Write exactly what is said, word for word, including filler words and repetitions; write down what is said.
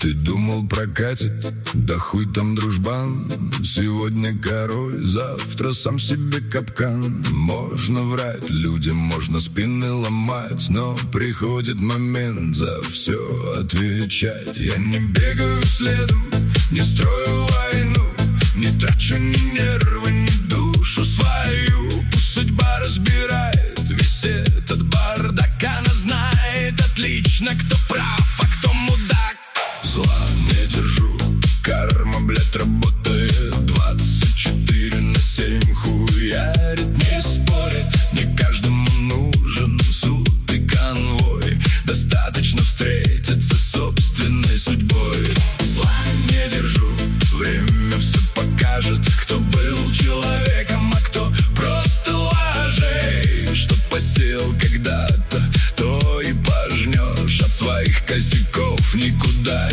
Ты думал прокатит? Да хуй там, дружбан. Сегодня король, завтра сам себе капкан. Можно врать людям, можно спины ломать, но приходит момент за все отвечать. Я не бегаю следом, не строю войну, не трачу ни нервы, ни душу свою. Пусть судьба разбирает.